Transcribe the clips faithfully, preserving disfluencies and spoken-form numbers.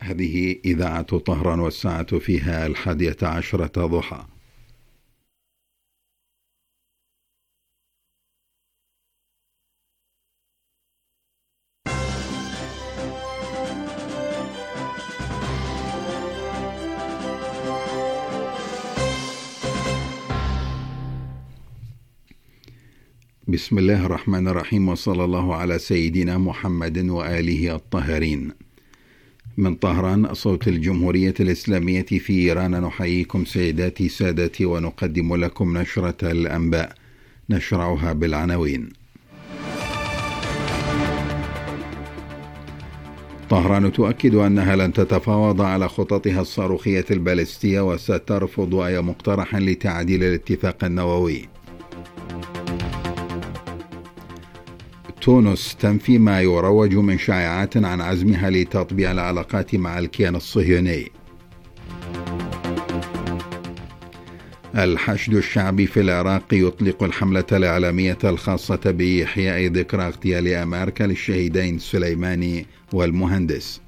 هذه إذاعة طهران والساعة فيها الحادية عشرة ضحى. بسم الله الرحمن الرحيم، وصلى الله على سيدنا محمد وآله الطاهرين. من طهران صوت الجمهورية الإسلامية في إيران، نحييكم سيداتي سادتي ونقدم لكم نشرة الأنباء، نشرعها بالعناوين. طهران تؤكد أنها لن تتفاوض على خططها الصاروخية البالستية وسترفض أي مقترح لتعديل الاتفاق النووي. تونس تنفي ما يروج من شائعات عن عزمها لتطبيع العلاقات مع الكيان الصهيوني. الحشد الشعبي في العراق يطلق الحملة الإعلامية الخاصة بإحياء ذكرى اغتيال أمريكا للشهيدين سليماني والمهندس.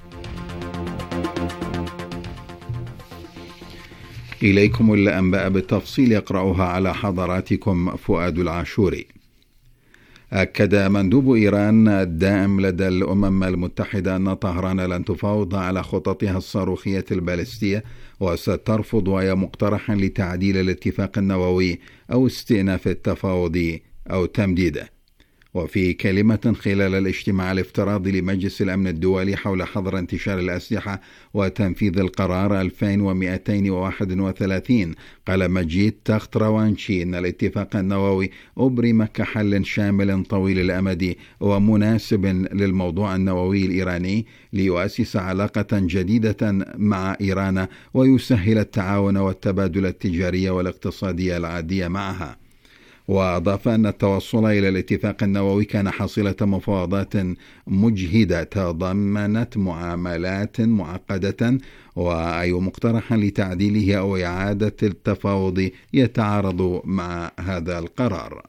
إليكم الأنباء بالتفصيل، يقرأها على حضراتكم فؤاد العاشوري. أكد مندوب إيران الدائم لدى الأمم المتحدة أن طهران لن تفاوض على خططها الصاروخية البالستية وسترفض أي مقترح لتعديل الاتفاق النووي أو استئناف التفاوض أو تمديده. وفي كلمة خلال الاجتماع الافتراضي لمجلس الأمن الدولي حول حظر انتشار الأسلحة وتنفيذ القرار ألفين ومئتين وواحد وثلاثين، قال مجيد تخت روانشي إن الاتفاق النووي أبرم كحل شامل طويل الأمد ومناسب للموضوع النووي الإيراني ليؤسس علاقة جديدة مع إيران ويسهل التعاون والتبادل التجاري والاقتصادي العادي معها. وأضاف أن التوصل إلى الاتفاق النووي كان حاصلة مفاوضات مجهدة تضمنت معاملات معقدة، وأي مقترح لتعديله أو إعادة التفاوض يتعارض مع هذا القرار.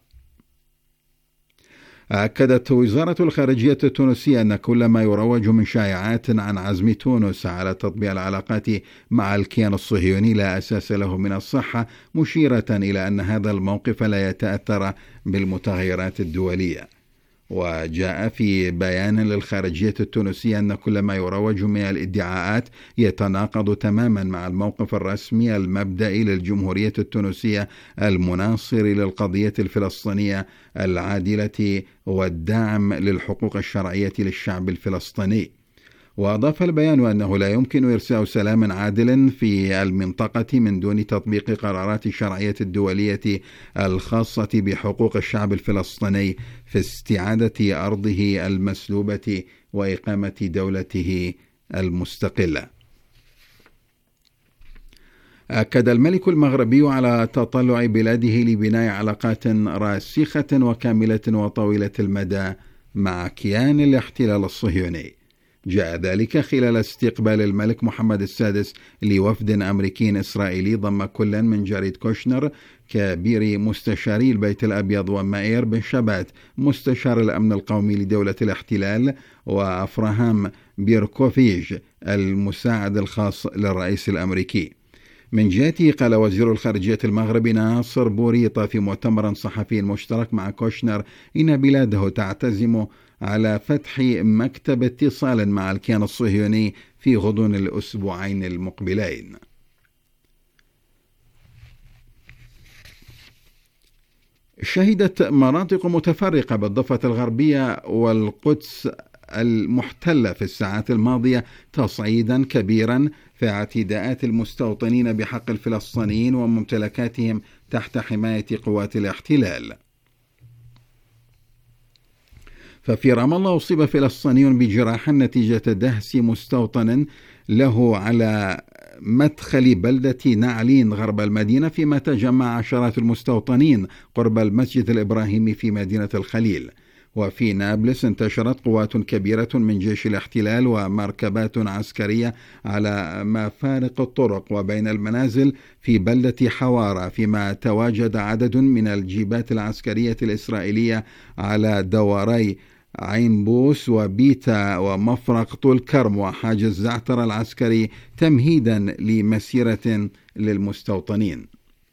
أكدت وزارة الخارجية التونسية أن كل ما يروج من شائعات عن عزم تونس على تطبيع العلاقات مع الكيان الصهيوني لا أساس له من الصحة، مشيرة إلى أن هذا الموقف لا يتأثر بالمتغيرات الدولية. وجاء في بيان للخارجية التونسية أن كل ما يروج من الادعاءات يتناقض تماما مع الموقف الرسمي المبدئي للجمهورية التونسية المناصر للقضية الفلسطينية العادلة والداعم للحقوق الشرعية للشعب الفلسطيني. وأضاف البيان أنه لا يمكن إرساء سلام عادل في المنطقة من دون تطبيق قرارات الشرعية الدولية الخاصة بحقوق الشعب الفلسطيني في استعادة أرضه المسلوبة وإقامة دولته المستقلة. أكد الملك المغربي على تطلع بلاده لبناء علاقات راسخة وكاملة وطويلة المدى مع كيان الاحتلال الصهيوني. جاء ذلك خلال استقبال الملك محمد السادس لوفد أمريكي إسرائيلي ضم كل من جاريد كوشنر كبير مستشاري البيت الأبيض ومائير بن شبات مستشار الأمن القومي لدولة الاحتلال وأفراهام بيركوفيج المساعد الخاص للرئيس الأمريكي. من جهته قال وزير الخارجية المغربي ناصر بوريطة في مؤتمر صحفي مشترك مع كوشنر إن بلاده تعتزم على فتح مكتب اتصال مع الكيان الصهيوني في غضون الأسبوعين المقبلين. شهدت مناطق متفرقة بالضفة الغربية والقدس المحتلة في الساعات الماضية تصعيدا كبيرا في اعتداءات المستوطنين بحق الفلسطينيين وممتلكاتهم تحت حماية قوات الاحتلال. ففي رام الله أصيب فلسطيني بجراح نتيجة دهس مستوطن له على مدخل بلدة نعلين غرب المدينة، فيما تجمع عشرات المستوطنين قرب المسجد الإبراهيمي في مدينة الخليل. وفي نابلس انتشرت قوات كبيرة من جيش الاحتلال ومركبات عسكرية على مفارق الطرق وبين المنازل في بلدة حوارة، فيما تواجد عدد من الجيبات العسكرية الإسرائيلية على دواري عين بوس وبيتا ومفرق طول كرم وحاجز زعتر العسكري تمهيدا لمسيرة للمستوطنين.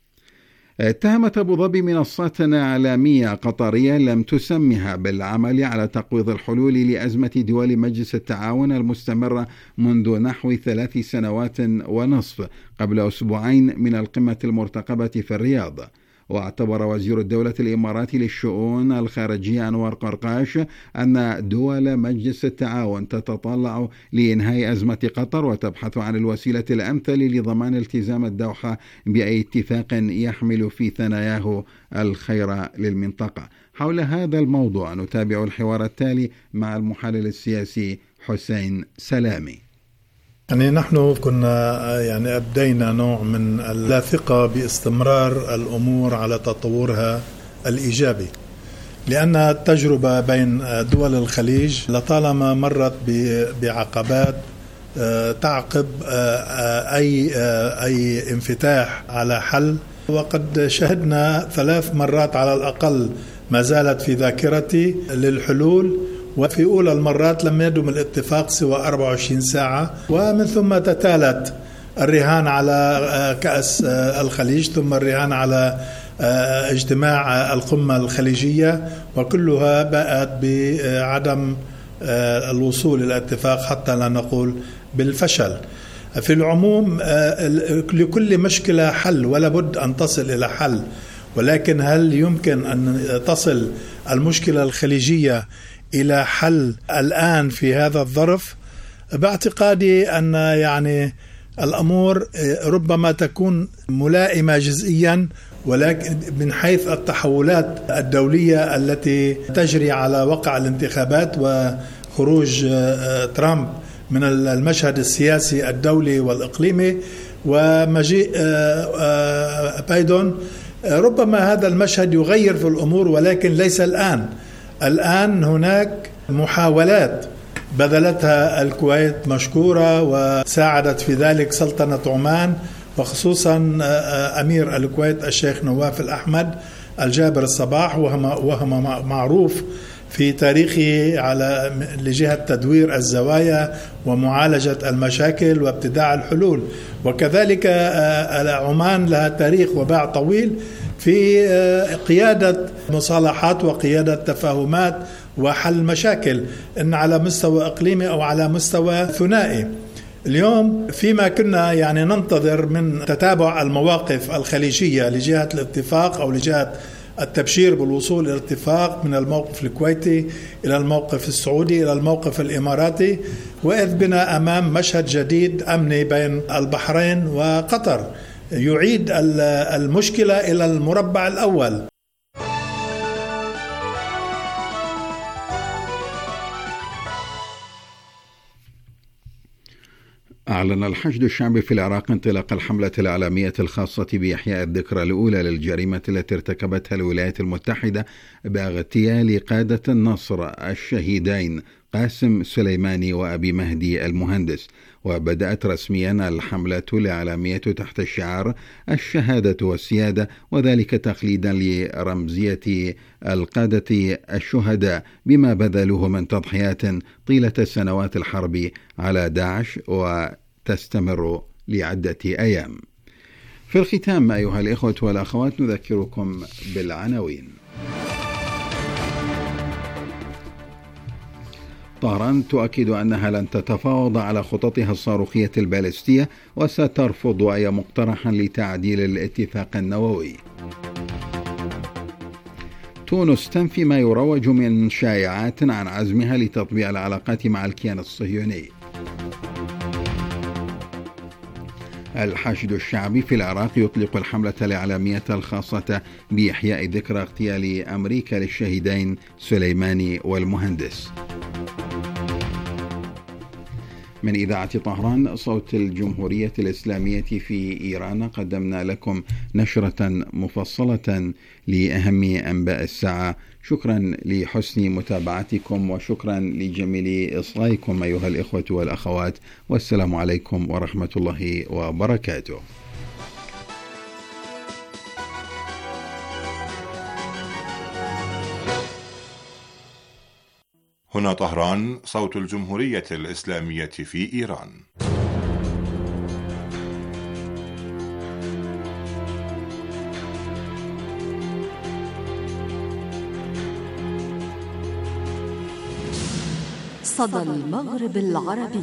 اتهمت أبو ظبي منصات إعلامية قطرية لم تسمها بالعمل على تقويض الحلول لأزمة دول مجلس التعاون المستمرة منذ نحو ثلاث سنوات ونصف قبل أسبوعين من القمة المرتقبة في الرياض. واعتبر وزير الدولة الإماراتي للشؤون الخارجية أنور قرقاش أن دول مجلس التعاون تتطلع لإنهاء أزمة قطر وتبحث عن الوسيلة الأمثل لضمان التزام الدوحة بأي اتفاق يحمل في ثناياه الخير للمنطقة. حول هذا الموضوع نتابع الحوار التالي مع المحلل السياسي حسين سلامي. يعني نحن كنا يعني أبدينا نوع من اللاثقة باستمرار الأمور على تطورها الإيجابي، لأن التجربة بين دول الخليج لطالما مرت بعقبات تعقب أي أي انفتاح على حل، وقد شهدنا ثلاث مرات على الأقل ما زالت في ذاكرتي للحلول، وفي أولى المرات لم يدم الاتفاق سوى أربعة وعشرين ساعة، ومن ثم تتالت الرهان على كأس الخليج، ثم الرهان على اجتماع القمة الخليجية، وكلها باءت بعدم الوصول إلى اتفاق حتى لا نقول بالفشل. في العموم لكل مشكلة حل ولا بد أن تصل إلى حل، ولكن هل يمكن أن تصل المشكلة الخليجية إلى حل الآن في هذا الظرف؟ باعتقادي أن يعني الأمور ربما تكون ملائمة جزئيا، ولكن من حيث التحولات الدولية التي تجري على وقع الانتخابات وخروج ترامب من المشهد السياسي الدولي والإقليمي ومجيء بايدن، ربما هذا المشهد يغير في الأمور، ولكن ليس الآن. الآن هناك محاولات بذلتها الكويت مشكورة، وساعدت في ذلك سلطنة عمان، وخصوصا أمير الكويت الشيخ نواف الأحمد الجابر الصباح، وهو معروف في تاريخه على لجهة تدوير الزوايا ومعالجة المشاكل وابتداع الحلول. وكذلك عمان لها تاريخ وباع طويل في قيادة مصالحات وقيادة تفاهمات وحل مشاكل، إن على مستوى إقليمي أو على مستوى ثنائي. اليوم فيما كنا يعني ننتظر من تتابع المواقف الخليجية لجهة الاتفاق أو لجهة التبشير بالوصول إلى الاتفاق، من الموقف الكويتي إلى الموقف السعودي إلى الموقف الإماراتي، وإذ بنا أمام مشهد جديد أمني بين البحرين وقطر يعيد المشكلة إلى المربع الأول. أعلن الحشد الشعبي في العراق انطلاق الحملة الإعلامية الخاصة بإحياء الذكرى الأولى للجريمة التي ارتكبتها الولايات المتحدة باغتيال قادة النصر الشهيدين قاسم سليماني وأبي مهدي المهندس. وبدأت رسميا الحملة الإعلامية تحت الشعار الشهادة والسيادة، وذلك تقليدا لرمزية القادة الشهداء بما بذلوه من تضحيات طيلة سنوات الحرب على داعش وتستمر لعدة أيام. في الختام أيها الإخوة والأخوات نذكركم بالعناوين. طهران تؤكد أنها لن تتفاوض على خططها الصاروخية البالستية وسترفض أي مقترح لتعديل الاتفاق النووي. تونس تنفي ما يروج من شائعات عن عزمها لتطبيع العلاقات مع الكيان الصهيوني. الحشد الشعبي في العراق يطلق الحملة الإعلامية الخاصة بإحياء ذكرى اغتيال أمريكا للشهيدين سليماني والمهندس. من إذاعة طهران صوت الجمهورية الإسلامية في إيران قدمنا لكم نشرة مفصلة لأهم أنباء الساعة. شكرا لحسن متابعتكم وشكرا لجميل إصغائكم أيها الإخوة والأخوات، والسلام عليكم ورحمة الله وبركاته. هنا طهران، صوت الجمهورية الإسلامية في إيران. صدى المغرب العربي.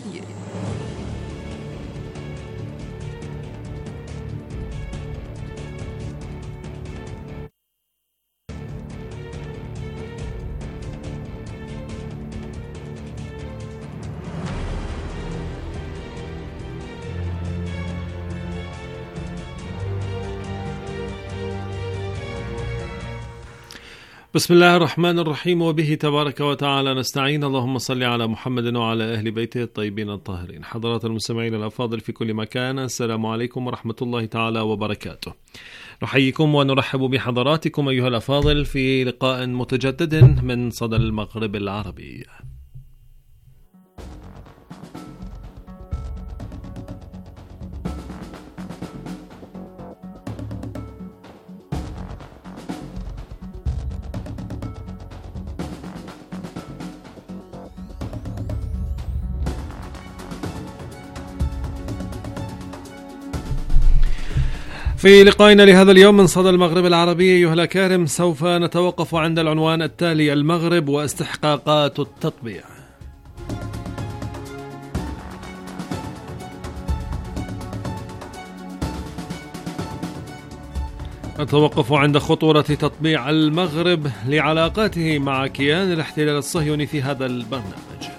بسم الله الرحمن الرحيم، وبه تبارك وتعالى نستعين. اللهم صل على محمد وعلى أهل بيته الطيبين الطاهرين. حضرات المستمعين الأفاضل في كل مكان، السلام عليكم ورحمة الله تعالى وبركاته. نحييكم ونرحب بحضراتكم أيها الأفاضل في لقاء متجدد من صدى المغرب العربي. في لقائنا لهذا اليوم من صدى المغرب العربي أيها الأكارم، سوف نتوقف عند العنوان التالي: المغرب واستحقاقات التطبيع. نتوقف عند خطورة تطبيع المغرب لعلاقاته مع كيان الاحتلال الصهيوني في هذا البرنامج.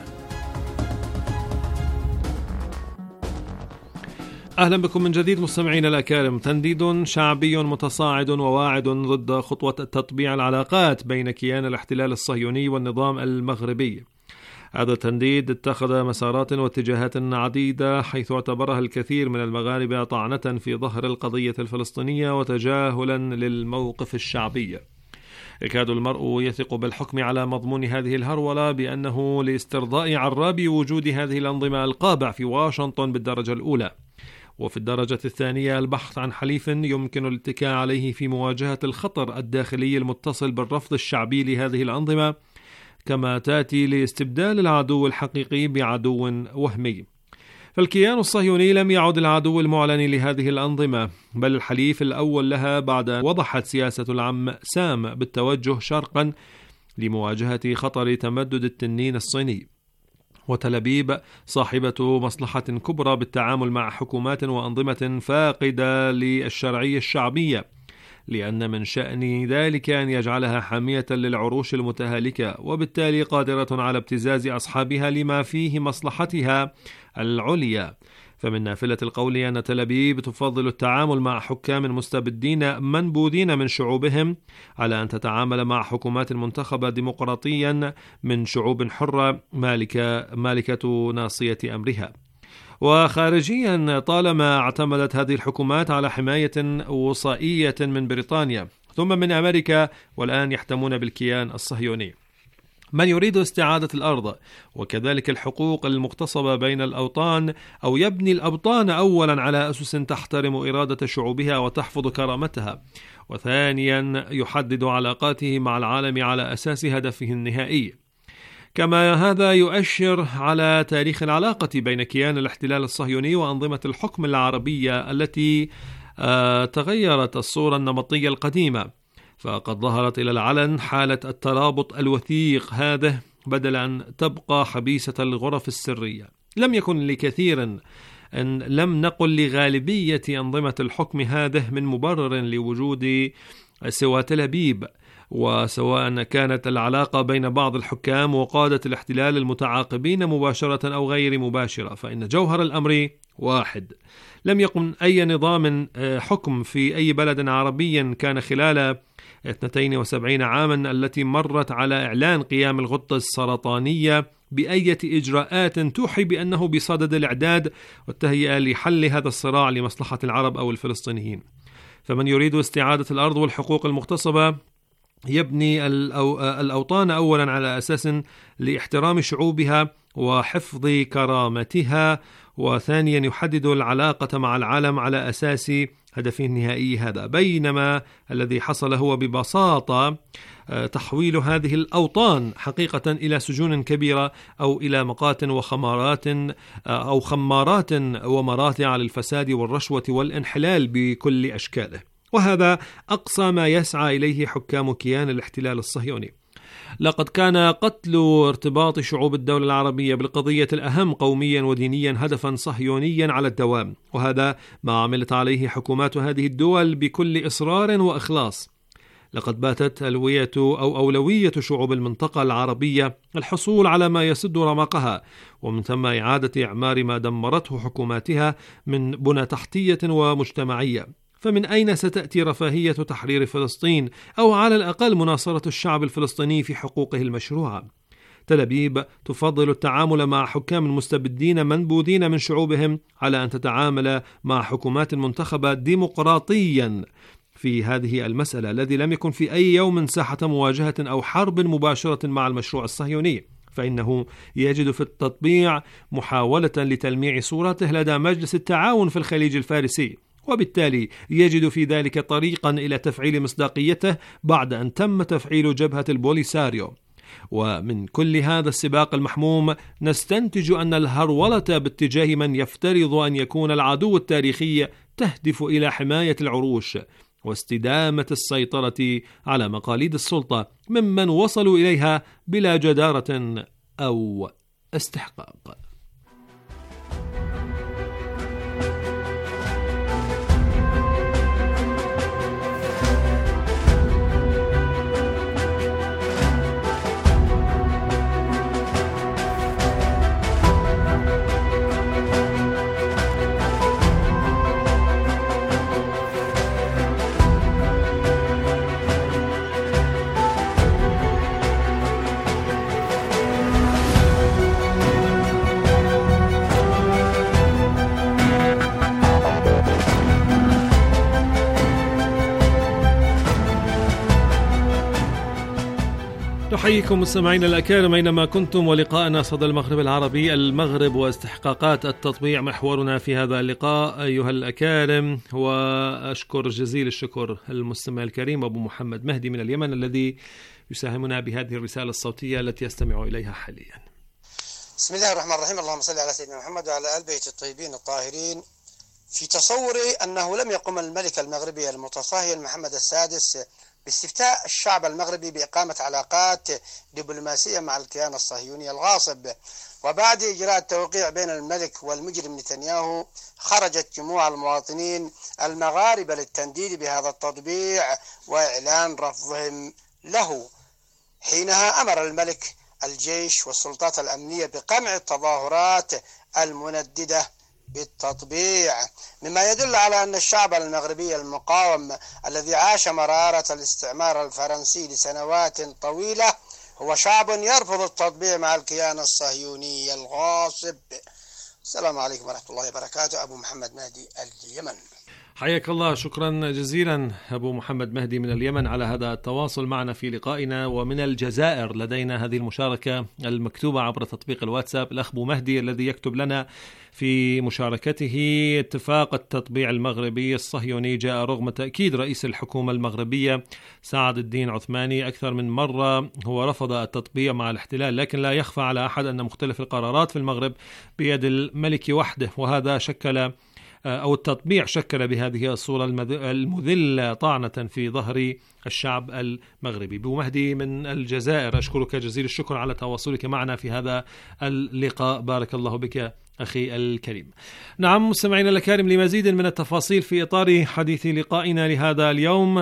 أهلا بكم من جديد مستمعينا الأكارم. تنديد شعبي متصاعد وواعد ضد خطوة تطبيع العلاقات بين كيان الاحتلال الصهيوني والنظام المغربي. هذا التنديد اتخذ مسارات واتجاهات عديدة، حيث اعتبرها الكثير من المغاربة طعنة في ظهر القضية الفلسطينية وتجاهلا للموقف الشعبي. يكاد المرء يثق بالحكم على مضمون هذه الهرولة بأنه لاسترضاء عراب وجود هذه الأنظمة القابع في واشنطن بالدرجة الأولى، وفي الدرجة الثانية البحث عن حليف يمكن الاتكاء عليه في مواجهة الخطر الداخلي المتصل بالرفض الشعبي لهذه الأنظمة، كما تأتي لاستبدال العدو الحقيقي بعدو وهمي. فالكيان الصهيوني لم يعد العدو المعلن لهذه الأنظمة، بل الحليف الأول لها بعد وضحت سياسة العم سام بالتوجه شرقا لمواجهة خطر تمدد التنين الصيني. وتل أبيب صاحبة مصلحة كبرى بالتعامل مع حكومات وأنظمة فاقدة للشرعية الشعبية، لأن من شأن ذلك أن يجعلها حامية للعروش المتهالكة، وبالتالي قادرة على ابتزاز أصحابها لما فيه مصلحتها العليا. فمن نافلة القول أن تل أبيب تفضل التعامل مع حكام مستبدين منبوذين من شعوبهم على أن تتعامل مع حكومات منتخبة ديمقراطيا من شعوب حرة مالكة مالكة ناصية أمرها. وخارجيا طالما اعتمدت هذه الحكومات على حماية وصائية من بريطانيا ثم من أمريكا، والآن يحتمون بالكيان الصهيوني. من يريد استعادة الأرض وكذلك الحقوق المغتصبة بين الأوطان، أو يبني الأوطان أولا على أسس تحترم إرادة شعوبها وتحفظ كرامتها، وثانيا يحدد علاقاته مع العالم على أساس هدفه النهائي. كما هذا يؤشر على تاريخ العلاقة بين كيان الاحتلال الصهيوني وأنظمة الحكم العربية التي آه تغيرت الصورة النمطية القديمة، فقد ظهرت إلى العلن حالة الترابط الوثيق هذا بدل أن تبقى حبيسة الغرف السرية. لم يكن لكثير أن لم نقل لغالبية أنظمة الحكم هذا من مبرر لوجود سوى تل أبيب، وسواء كانت العلاقة بين بعض الحكام وقادة الاحتلال المتعاقبين مباشرة أو غير مباشرة، فإن جوهر الأمر واحد. لم يكن أي نظام حكم في أي بلد عربي كان خلال اثنتين وسبعين عاما التي مرت على إعلان قيام الغدة السرطانية بأية إجراءات توحي بأنه بصدد الإعداد والتهيئة لحل هذا الصراع لمصلحة العرب أو الفلسطينيين. فمن يريد استعادة الأرض والحقوق المغتصبة يبني الأوطان أولا على أساس لاحترام شعوبها وحفظ كرامتها وثانيا يحدد العلاقة مع العالم على أساس هدفه النهائي هذا، بينما الذي حصل هو ببساطة تحويل هذه الأوطان حقيقة إلى سجون كبيرة أو إلى مقات وخمارات أو خمارات ومراتع للفساد والرشوة والانحلال بكل أشكاله، وهذا أقصى ما يسعى إليه حكام كيان الاحتلال الصهيوني. لقد كان قتل ارتباط شعوب الدولة العربية بالقضية الأهم قوميا ودينيا هدفا صهيونيا على الدوام، وهذا ما عملت عليه حكومات هذه الدول بكل إصرار وإخلاص. لقد باتت ألوية أو أولوية شعوب المنطقة العربية الحصول على ما يسد رمقها، ومن ثم إعادة إعمار ما دمرته حكوماتها من بنى تحتية ومجتمعية. فمن أين ستأتي رفاهية تحرير فلسطين أو على الأقل مناصرة الشعب الفلسطيني في حقوقه المشروعة؟ تل أبيب تفضل التعامل مع حكام مستبدين منبوذين من شعوبهم على أن تتعامل مع حكومات منتخبة ديمقراطيا في هذه المسألة، الذي لم يكن في أي يوم ساحة مواجهة أو حرب مباشرة مع المشروع الصهيوني، فإنه يجد في التطبيع محاولة لتلميع صورته لدى مجلس التعاون في الخليج الفارسي، وبالتالي يجد في ذلك طريقا إلى تفعيل مصداقيته بعد أن تم تفعيل جبهة البوليساريو. ومن كل هذا السباق المحموم نستنتج أن الهرولة باتجاه من يفترض أن يكون العدو التاريخي تهدف إلى حماية العروش واستدامة السيطرة على مقاليد السلطة ممن وصلوا إليها بلا جدارة أو استحقاق. نحييكم مستمعينا الأكارم أينما كنتم، ولقاءنا صدى المغرب العربي، المغرب واستحقاقات التطبيع محورنا في هذا اللقاء أيها الأكارم. وأشكر جزيل الشكر المستمع الكريم أبو محمد مهدي من اليمن الذي يساهمنا بهذه الرسالة الصوتية التي يستمع إليها حاليا. بسم الله الرحمن الرحيم، اللهم صل على سيدنا محمد وعلى آل بيت الطيبين الطاهرين. في تصوري أنه لم يقم الملك المغربي المتصهين محمد السادس باستفتاء الشعب المغربي بإقامة علاقات دبلوماسية مع الكيان الصهيوني الغاصب، وبعد إجراء التوقيع بين الملك والمجرم نتنياهو خرجت جموع المواطنين المغاربة للتنديد بهذا التطبيع وإعلان رفضهم له. حينها أمر الملك الجيش والسلطات الأمنية بقمع التظاهرات المنددة بالتطبيع، مما يدل على أن الشعب المغربي المقاوم الذي عاش مرارة الاستعمار الفرنسي لسنوات طويلة هو شعب يرفض التطبيع مع الكيان الصهيوني الغاصب. السلام عليكم ورحمة الله وبركاته. أبو محمد مهدي اليمن. حياك الله، شكرا جزيلا أبو محمد مهدي من اليمن على هذا التواصل معنا في لقائنا. ومن الجزائر لدينا هذه المشاركة المكتوبة عبر تطبيق الواتساب، الأخ أبو مهدي الذي يكتب لنا في مشاركته: اتفاق التطبيع المغربي الصهيوني جاء رغم تأكيد رئيس الحكومة المغربية سعد الدين عثماني أكثر من مرة هو رفض التطبيع مع الاحتلال، لكن لا يخفى على أحد أن مختلف القرارات في المغرب بيد الملك وحده، وهذا شكل أو التطبيع شكل بهذه الصورة المذلة طعنة في ظهر الشعب المغربي. أبو مهدي من الجزائر، أشكرك جزيل الشكر على تواصلك معنا في هذا اللقاء، بارك الله بك أخي الكريم. نعم مستمعينا الكرام، لمزيد من التفاصيل في إطار حديث لقائنا لهذا اليوم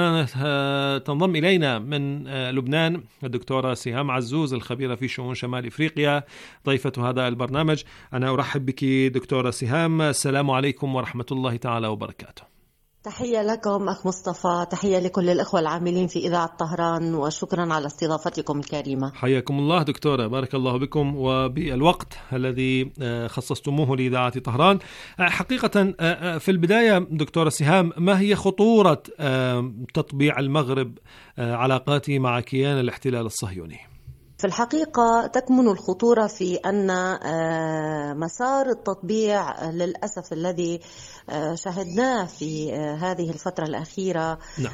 تنضم إلينا من لبنان الدكتورة سهام عزوز الخبيرة في شؤون شمال إفريقيا ضيفة هذا البرنامج. أنا أرحب بك دكتورة سهام، السلام عليكم ورحمة الله تعالى وبركاته. تحية لكم أخ مصطفى، تحية لكل الإخوة العاملين في إذاعة طهران، وشكرا على استضافتكم الكريمة. حياكم الله دكتورة، بارك الله بكم وبالوقت الذي خصصتموه لإذاعة طهران. حقيقة في البداية دكتورة سهام، ما هي خطورة تطبيع المغرب علاقاته مع كيان الاحتلال الصهيوني؟ في الحقيقة تكمن الخطورة في أن مسار التطبيع للأسف الذي شاهدناه في هذه الفترة الأخيرة نعم.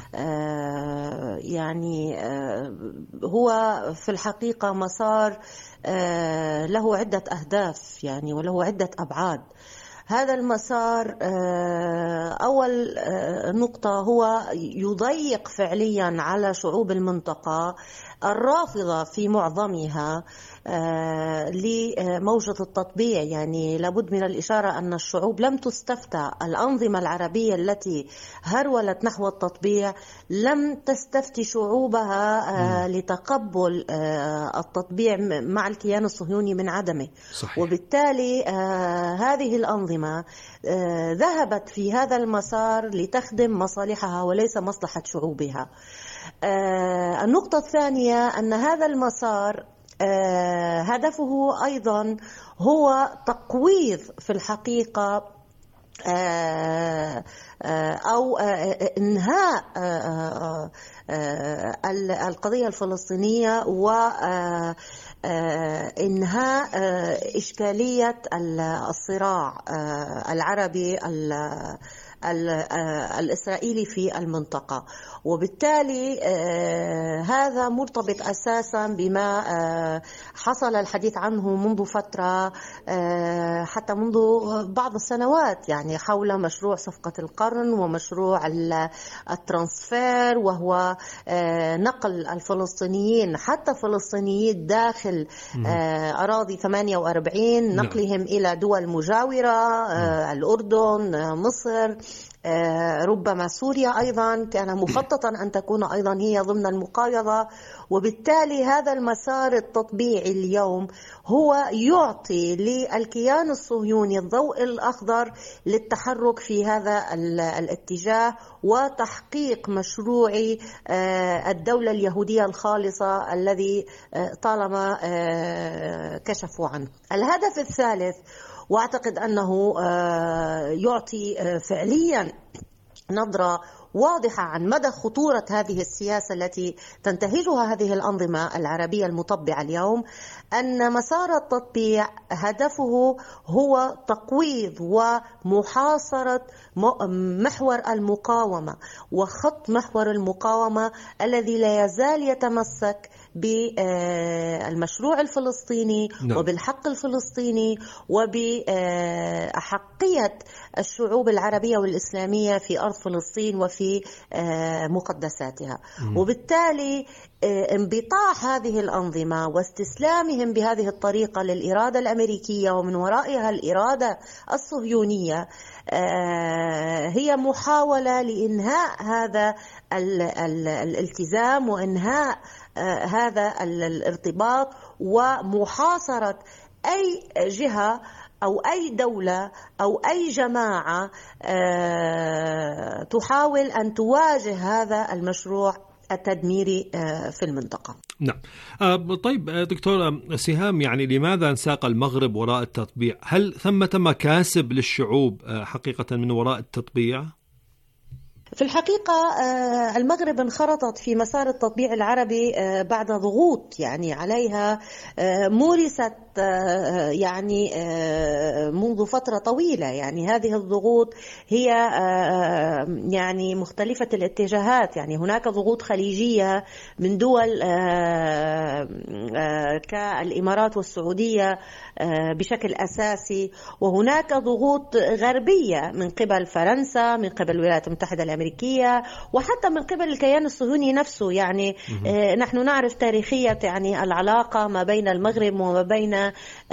يعني هو في الحقيقة مسار له عدة أهداف يعني وله عدة أبعاد. هذا المسار أول نقطة هو يضيق فعليا على شعوب المنطقة الرافضة في معظمها لموجة التطبيع. يعني لابد من الإشارة أن الشعوب لم تستفتى، الأنظمة العربية التي هرولت نحو التطبيع لم تستفتي شعوبها لتقبل التطبيع مع الكيان الصهيوني من عدمه. صحيح. وبالتالي هذه الأنظمة ذهبت في هذا المسار لتخدم مصالحها وليس مصلحة شعوبها. النقطة الثانية أن هذا المسار هدفه أيضا هو تقويض في الحقيقة أو إنهاء القضية الفلسطينية وإنهاء إشكالية الصراع العربي الإسرائيلي في المنطقة. وبالتالي هذا مرتبط أساسا بما حصل الحديث عنه منذ فترة حتى منذ بعض السنوات يعني حول مشروع صفقة القرن ومشروع الترانسفير، وهو نقل الفلسطينيين حتى فلسطينيين داخل أراضي ثمانية وأربعين نقلهم إلى دول مجاورة، الأردن، مصر، ربما سوريا أيضا كان مخططا أن تكون أيضا هي ضمن المقايضة. وبالتالي هذا المسار التطبيعي اليوم هو يعطي للكيان الصهيوني الضوء الأخضر للتحرك في هذا الاتجاه وتحقيق مشروع الدولة اليهودية الخالصة الذي طالما كشفوا عنه. الهدف الثالث وأعتقد أنه يعطي فعليا نظرة واضحة عن مدى خطورة هذه السياسة التي تنتهجها هذه الأنظمة العربية المطبعة اليوم، أن مسار التطبيع هدفه هو تقويض ومحاصرة محور المقاومة وخط محور المقاومة الذي لا يزال يتمسك بالمشروع الفلسطيني no. وبالحق الفلسطيني وبأحقية الشعوب العربية والإسلامية في أرض فلسطين وفي مقدساتها. mm. وبالتالي انبطاح هذه الأنظمة واستسلامهم بهذه الطريقة للإرادة الأمريكية ومن ورائها الإرادة الصهيونية هي محاولة لإنهاء هذا الالتزام وإنهاء هذا الارتباط ومحاصرة أي جهة أو أي دولة أو أي جماعة تحاول أن تواجه هذا المشروع التدميري في المنطقة. نعم. طيب دكتورة سهام، يعني لماذا انساق المغرب وراء التطبيع؟ هل ثمة مكاسب للشعوب حقيقة من وراء التطبيع؟ في الحقيقة المغرب انخرطت في مسار التطبيع العربي بعد ضغوط يعني عليها مورست يعني منذ فترة طويلة. يعني هذه الضغوط هي يعني مختلفة الاتجاهات. يعني هناك ضغوط خليجية من دول كالإمارات والسعودية بشكل أساسي، وهناك ضغوط غربية من قبل فرنسا، من قبل الولايات المتحدة الأمريكية، وحتى من قبل الكيان الصهيوني نفسه. يعني نحن نعرف تاريخية يعني العلاقة ما بين المغرب وما بين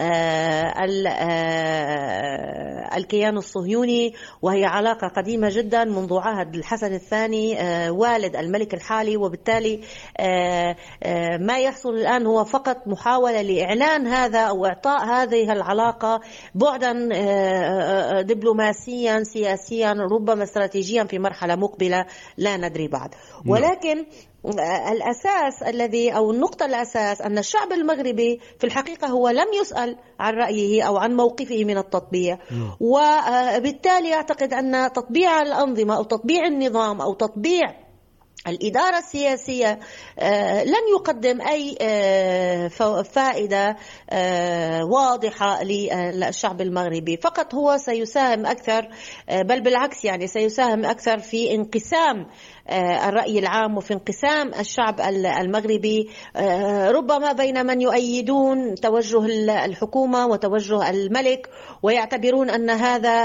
الكيان الصهيوني، وهي علاقة قديمة جدا منذ عهد الحسن الثاني والد الملك الحالي. وبالتالي ما يحصل الآن هو فقط محاولة لإعلان هذا أو إعطاء هذه العلاقة بعدا دبلوماسيا سياسيا ربما استراتيجيا في مرحلة مقبلة لا ندري بعد. ولكن الأساس الذي أو النقطة الأساس أن الشعب المغربي في الحقيقة هو لم يسأل عن رأيه أو عن موقفه من التطبيع، وبالتالي أعتقد أن تطبيع الأنظمة أو تطبيع النظام أو تطبيع الإدارة السياسية لن يقدم أي فائدة واضحة للشعب المغربي، فقط هو سيساهم أكثر، بل بالعكس يعني سيساهم أكثر في انقسام الرأي العام وفي انقسام الشعب المغربي، ربما بين من يؤيدون توجه الحكومة وتوجه الملك ويعتبرون أن هذا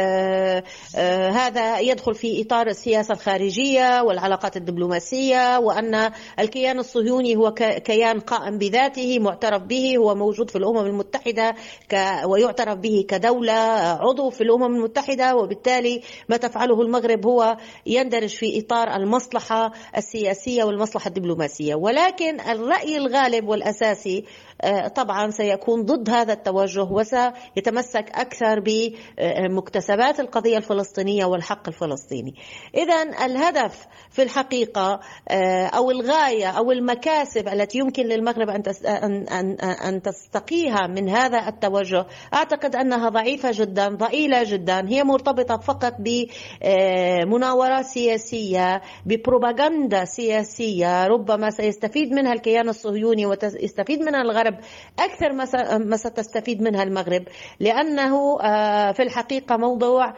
هذا يدخل في إطار السياسة الخارجية والعلاقات الدبلوماسية، وأن الكيان الصهيوني هو كيان قائم بذاته معترف به، هو موجود في الأمم المتحدة ويعترف به كدولة عضو في الأمم المتحدة، وبالتالي ما تفعله المغرب هو يندرج في إطار المصلحة السياسية والمصلحة الدبلوماسية. ولكن الرأي الغالب والأساسي طبعا سيكون ضد هذا التوجه وسيتمسك أكثر بمكتسبات القضية الفلسطينية والحق الفلسطيني. إذن الهدف في الحقيقة أو الغاية أو المكاسب التي يمكن للمغرب أن تستقيها من هذا التوجه أعتقد أنها ضعيفة جدا، ضئيلة جدا، هي مرتبطة فقط بمناورات سياسية، ببروباغندا سياسية ربما سيستفيد منها الكيان الصهيوني ويستفيد منها الغرب أكثر ما ستستفيد منها المغرب، لأنه في الحقيقة موضوع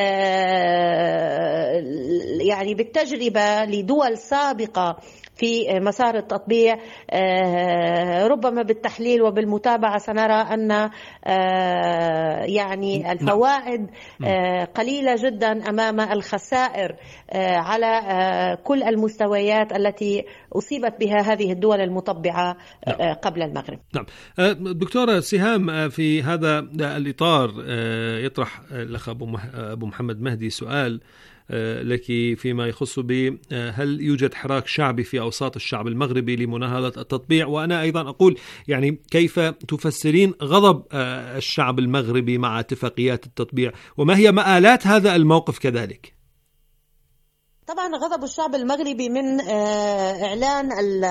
يعني بالتجربة لدول سابقة في مسار التطبيع، ربما بالتحليل وبالمتابعة سنرى أن يعني الفوائد قليلة جدا أمام الخسائر على كل المستويات التي أصيبت بها هذه الدول المطبعة قبل المغرب. نعم. دكتورة سهام، في هذا الإطار يطرح الأخ أبو محمد مهدي سؤال لك فيما يخص ب هل يوجد حراك شعبي في أوساط الشعب المغربي لمناهضة التطبيع؟ وأنا أيضا أقول يعني كيف تفسرين غضب الشعب المغربي مع اتفاقيات التطبيع، وما هي مآلات هذا الموقف كذلك؟ طبعا غضب الشعب المغربي من إعلان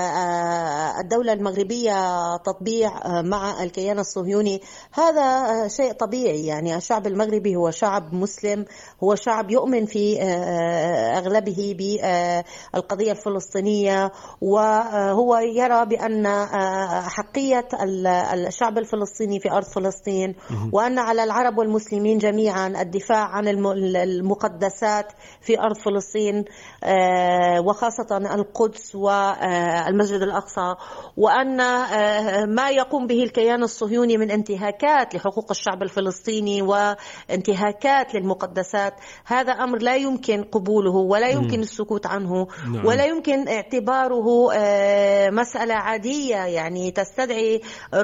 الدولة المغربية تطبيع مع الكيان الصهيوني هذا شيء طبيعي. يعني الشعب المغربي هو شعب مسلم، هو شعب يؤمن في أغلبه بالقضية الفلسطينية، وهو يرى بأن حقية الشعب الفلسطيني في أرض فلسطين، وأن على العرب والمسلمين جميعا الدفاع عن المقدسات في أرض فلسطين وخاصة القدس والمسجد الأقصى، وأن ما يقوم به الكيان الصهيوني من انتهاكات لحقوق الشعب الفلسطيني وانتهاكات للمقدسات هذا أمر لا يمكن قبوله ولا يمكن السكوت عنه، ولا يمكن اعتباره مسألة عادية يعني تستدعي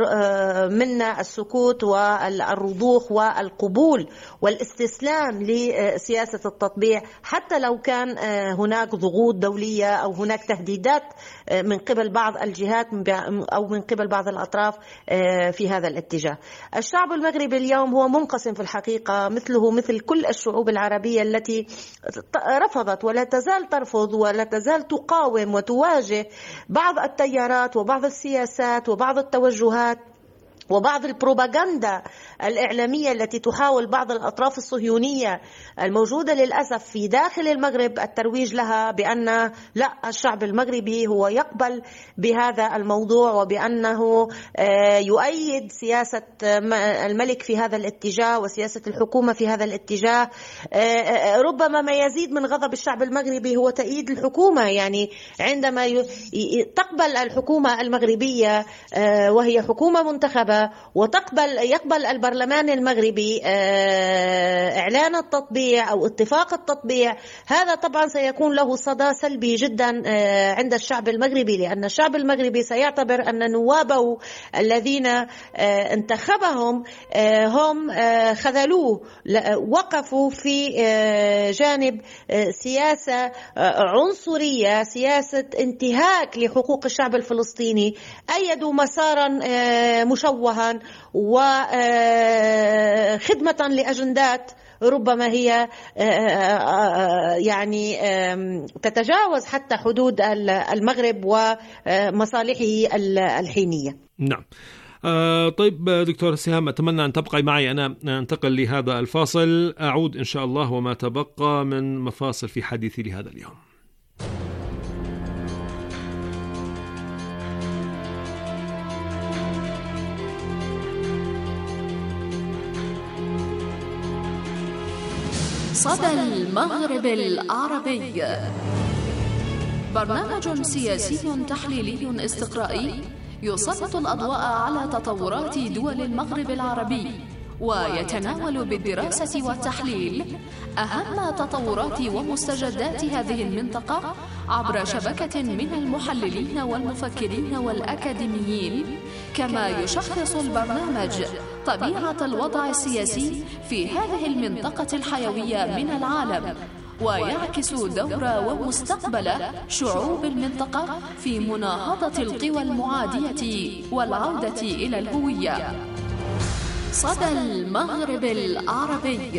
منا السكوت والرضوخ والقبول والاستسلام لسياسة التطبيع، حتى لو كان هناك ضغوط دولية أو هناك تهديدات من قبل بعض الجهات أو من قبل بعض الأطراف في هذا الاتجاه. الشعب المغربي اليوم هو منقسم في الحقيقة، مثله مثل كل الشعوب العربية التي رفضت ولا تزال ترفض ولا تزال تقاوم وتواجه بعض التيارات وبعض السياسات وبعض التوجهات وبعض البروباغندا الإعلامية التي تحاول بعض الأطراف الصهيونية الموجودة للأسف في داخل المغرب الترويج لها بأن لا، الشعب المغربي هو يقبل بهذا الموضوع وبأنه يؤيد سياسة الملك في هذا الاتجاه وسياسة الحكومة في هذا الاتجاه. ربما ما يزيد من غضب الشعب المغربي هو تأييد الحكومة، يعني عندما تقبل الحكومة المغربية وهي حكومة منتخبة وتقبل يقبل البرلمان المغربي إعلان التطبيع أو اتفاق التطبيع، هذا طبعا سيكون له صدى سلبي جدا عند الشعب المغربي، لأن الشعب المغربي سيعتبر أن نوابه الذين انتخبهم هم خذلوه، وقفوا في جانب سياسة عنصرية، سياسة انتهاك لحقوق الشعب الفلسطيني، أيدوا مسارا مشوها وخدمة لأجندات ربما هي يعني تتجاوز حتى حدود المغرب ومصالحه الحينية. نعم. طيب دكتور سهام، أتمنى أن تبقي معي، أنا أنتقل لهذا الفاصل، أعود إن شاء الله وما تبقى من مفاصل في حديثي لهذا اليوم. صدى المغرب العربي، برنامج سياسي تحليلي استقرائي يسلط الأضواء على تطورات دول المغرب العربي، ويتناول بالدراسة والتحليل أهم تطورات ومستجدات هذه المنطقة عبر شبكة من المحللين والمفكرين والأكاديميين. كما يشخص البرنامج طبيعة الوضع السياسي في هذه المنطقة الحيوية من العالم، ويعكس دور ومستقبل شعوب المنطقة في مناهضة القوى المعادية والعودة إلى الهوية. صدى المغرب العربي.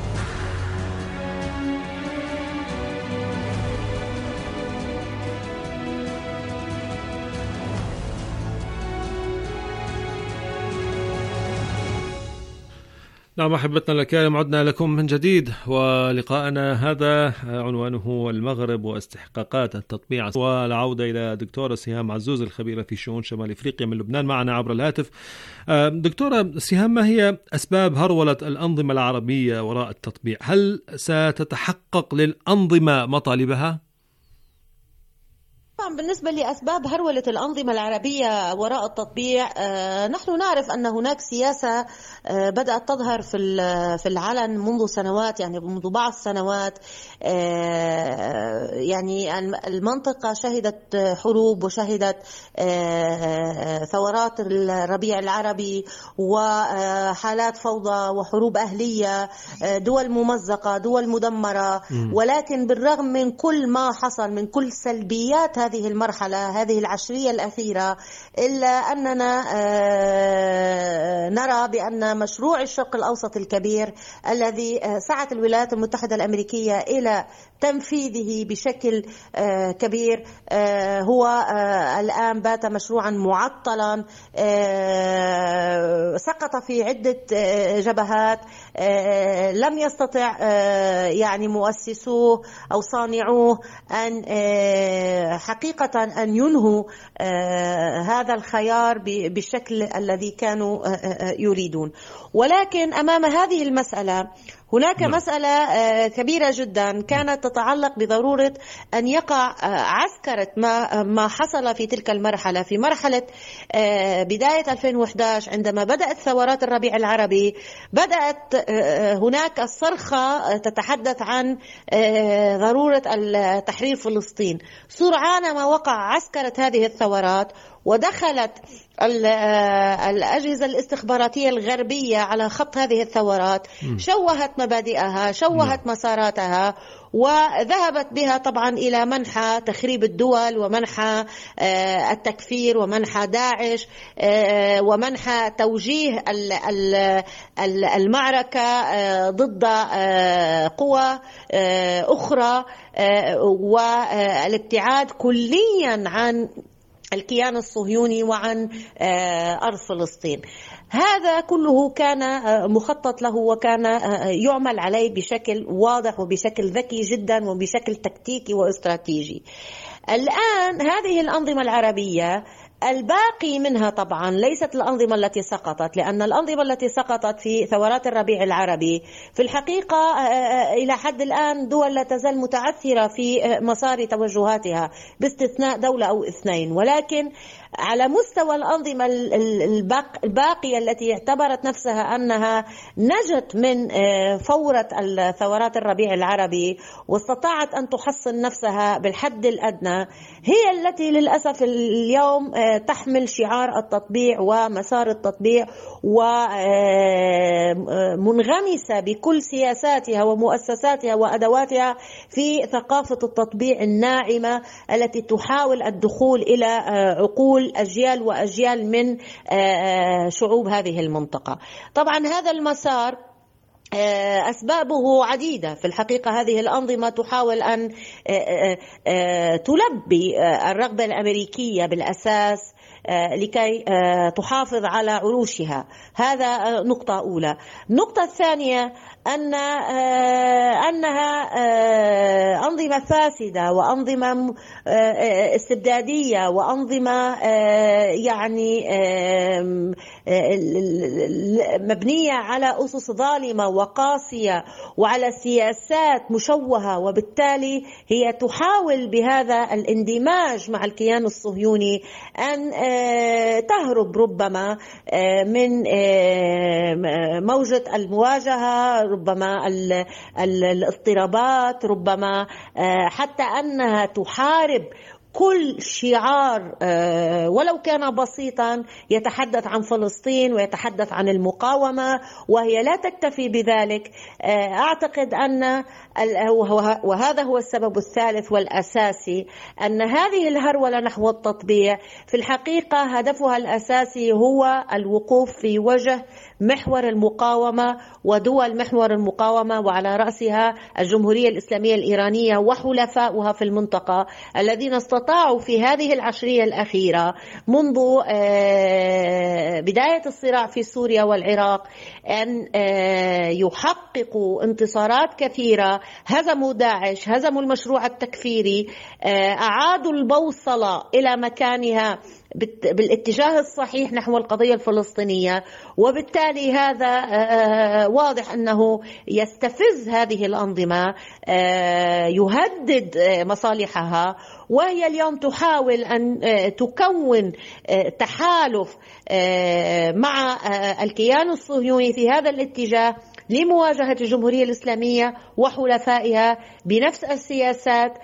نعم أحبتنا الكرام، عدنا لكم من جديد، ولقاءنا هذا عنوانه المغرب واستحقاقات التطبيع، والعودة إلى دكتورة سهام عزوز الخبيرة في شؤون شمال إفريقيا من لبنان معنا عبر الهاتف. دكتورة سهام، ما هي أسباب هرولة الأنظمة العربية وراء التطبيع؟ هل ستتحقق للأنظمة مطالبها؟ طبعا بالنسبة لأسباب هرولة الأنظمة العربية وراء التطبيع، نحن نعرف أن هناك سياسة بدأت تظهر في في العلن منذ سنوات، يعني منذ بعض السنوات. يعني المنطقة شهدت حروب وشهدت ثورات الربيع العربي وحالات فوضى وحروب أهلية، دول ممزقة، دول مدمرة. ولكن بالرغم من كل ما حصل، من كل سلبيات هذه المرحلة، هذه العشرية الأخيرة، إلا أننا نرى بأن مشروع الشرق الأوسط الكبير الذي سعت الولايات المتحدة الأمريكية إلى تنفيذه بشكل كبير هو الآن بات مشروعا معطلا، سقط في عدة جبهات، لم يستطع يعني مؤسسوه أو صانعوه أن حقيقة أن ينهوا هذا الخيار بالشكل الذي كانوا يريدون. ولكن أمام هذه المسألة هناك نعم. مسألة كبيرة جدا كانت تتعلق بضرورة أن يقع عسكرة ما ما حصل في تلك المرحلة، في مرحلة بداية ألفين وإحدى عشر عندما بدأت ثورات الربيع العربي. بدأت هناك الصرخة تتحدث عن ضرورة تحرير فلسطين. سرعان ما وقع عسكرة هذه الثورات ودخلت الأجهزة الاستخباراتية الغربية على خط هذه الثورات، شوهت مبادئها، شوهت مساراتها، وذهبت بها طبعا إلى منحى تخريب الدول ومنحى التكفير ومنحى داعش ومنحى توجيه المعركة ضد قوى أخرى والابتعاد كليا عن الكيان الصهيوني وعن أرض فلسطين. هذا كله كان مخطط له وكان يعمل عليه بشكل واضح وبشكل ذكي جدا وبشكل تكتيكي واستراتيجي. الآن هذه الأنظمة العربية الباقي منها طبعا ليست الأنظمة التي سقطت، لأن الأنظمة التي سقطت في ثورات الربيع العربي في الحقيقة إلى حد الآن دول لا تزال متعثرة في مسار توجهاتها باستثناء دولة أو اثنين. ولكن على مستوى الأنظمة الباقية التي اعتبرت نفسها أنها نجت من فورة الثورات الربيع العربي واستطاعت أن تحصن نفسها بالحد الأدنى، هي التي للأسف اليوم تحمل شعار التطبيع ومسار التطبيع ومنغمسة بكل سياساتها ومؤسساتها وأدواتها في ثقافة التطبيع الناعمة التي تحاول الدخول إلى عقول أجيال وأجيال من شعوب هذه المنطقة. طبعا هذا المسار أسبابه عديدة. في الحقيقة هذه الأنظمة تحاول أن تلبي الرغبة الأمريكية بالأساس لكي تحافظ على عروشها. هذا نقطة أولى. النقطة الثانية أن أنها أنظمة فاسدة وأنظمة استبدادية وأنظمة يعني مبنية على أسس ظالمة وقاسية وعلى سياسات مشوهة، وبالتالي هي تحاول بهذا الاندماج مع الكيان الصهيوني أن تهرب ربما من موجة المواجهة، ربما الاضطرابات، ربما حتى أنها تحارب كل شعار ولو كان بسيطا يتحدث عن فلسطين ويتحدث عن المقاومة، وهي لا تكتفي بذلك. أعتقد أن وهذا هو السبب الثالث والأساسي، أن هذه الهرولة نحو التطبيع في الحقيقة هدفها الأساسي هو الوقوف في وجه محور المقاومة ودول محور المقاومة، وعلى رأسها الجمهورية الإسلامية الإيرانية وحلفاؤها في المنطقة الذين استطاعوا في هذه العشرية الأخيرة منذ بداية الصراع في سوريا والعراق أن يحققوا انتصارات كثيرة، هزموا داعش، هزموا المشروع التكفيري، أعادوا البوصلة إلى مكانها بالاتجاه الصحيح نحو القضية الفلسطينية. وبالتالي هذا واضح أنه يستفز هذه الأنظمة، يهدد مصالحها، وهي اليوم تحاول أن تكون تحالف مع الكيان الصهيوني في هذا الاتجاه لمواجهة الجمهورية الإسلامية وحلفائها بنفس السياسات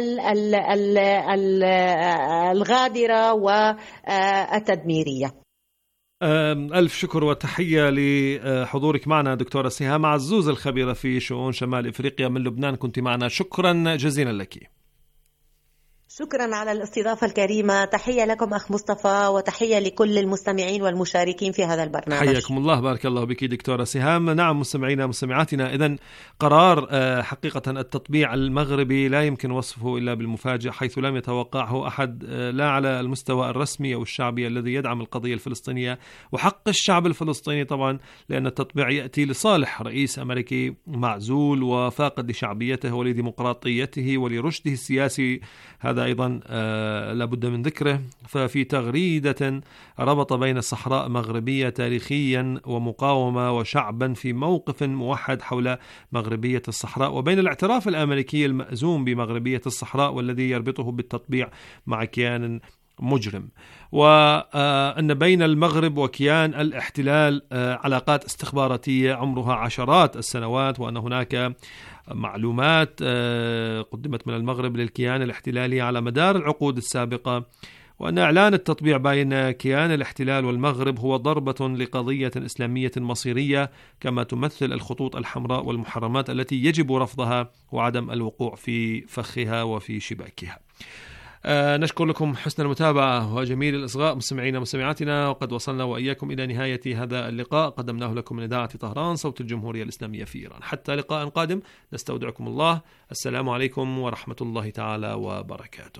الغادرة والتدميرية. ألف شكر وتحية لحضورك معنا دكتورة سهام عزوز الخبيرة في شؤون شمال إفريقيا من لبنان، كنت معنا، شكرا جزيلا لك. شكرا على الاستضافة الكريمة، تحية لكم أخ مصطفى وتحية لكل المستمعين والمشاركين في هذا البرنامج. حياكم الله، بارك الله بك دكتورة سهام. نعم مستمعينا مستمعاتنا، إذن قرار حقيقة التطبيع المغربي لا يمكن وصفه إلا بالمفاجئ، حيث لم يتوقعه أحد، لا على المستوى الرسمي أو الشعبي الذي يدعم القضية الفلسطينية وحق الشعب الفلسطيني طبعا، لأن التطبيع يأتي لصالح رئيس أمريكي معزول وفاقد لشعبيته ولديمقراطيته ولرشده السياسي، هذا أيضا آه لابد من ذكره. ففي تغريدة ربط بين الصحراء مغربية تاريخيا ومقاومة وشعبا في موقف موحد حول مغربية الصحراء، وبين الاعتراف الأمريكي المأزوم بمغربية الصحراء والذي يربطه بالتطبيع مع كيان مجرم، وأن بين المغرب وكيان الاحتلال علاقات استخباراتية عمرها عشرات السنوات، وأن هناك معلومات قدمت من المغرب للكيان الاحتلالي على مدار العقود السابقة، وأن إعلان التطبيع بين كيان الاحتلال والمغرب هو ضربة لقضية إسلامية مصيرية، كما تمثل الخطوط الحمراء والمحرمات التي يجب رفضها وعدم الوقوع في فخها وفي شباكها. آه نشكر لكم حسن المتابعة وجميل الإصغاء مستمعينا ومستمعاتنا، وقد وصلنا وإياكم إلى نهاية هذا اللقاء قدمناه لكم من إذاعة طهران صوت الجمهورية الإسلامية في إيران. حتى لقاء قادم نستودعكم الله، السلام عليكم ورحمة الله تعالى وبركاته.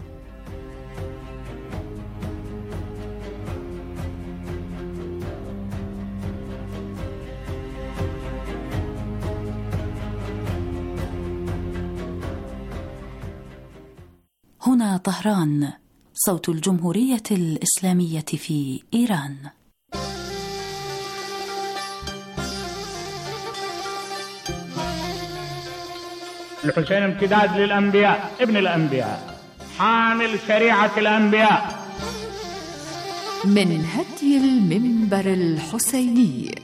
هنا طهران صوت الجمهورية الإسلامية في إيران. الحسين امتداد للأنبياء، ابن الأنبياء، حامل شريعة الأنبياء. من هدي المنبر الحسيني.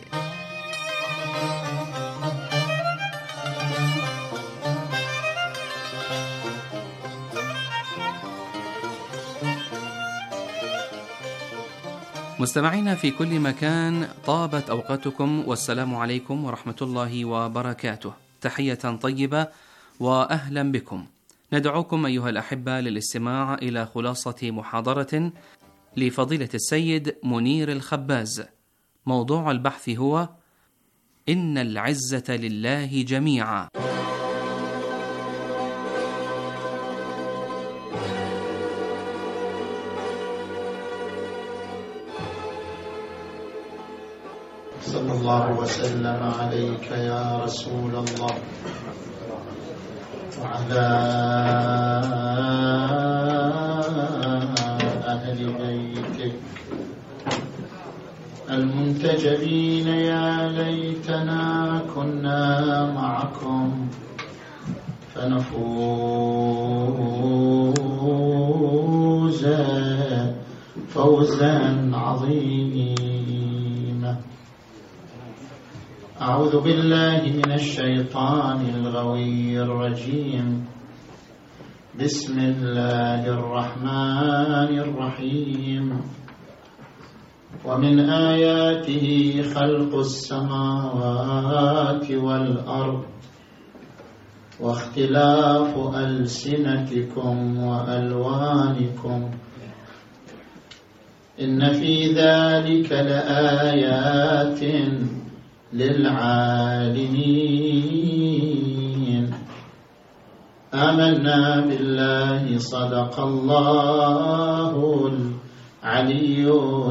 مستمعينا في كل مكان، طابت أوقاتكم والسلام عليكم ورحمة الله وبركاته. تحية طيبة وأهلا بكم. ندعوكم أيها الأحبة للاستماع إلى خلاصة محاضرة لفضيلة السيد منير الخباز. موضوع البحث هو إن العزة لله جميعا. صلى الله وسلم عليك يا رسول الله وعلى أهل بيتك المنتجبين. يا ليتنا كنا معكم فنفوز فوزا عظيما. أعوذ بالله من الشيطان الغوي الرجيم. بسم الله الرحمن الرحيم. ومن آياته خلق السماوات والأرض واختلاف ألسنتكم وألوانكم إن في ذلك لآيات للعالمين. آمنا بالله صدق الله العلي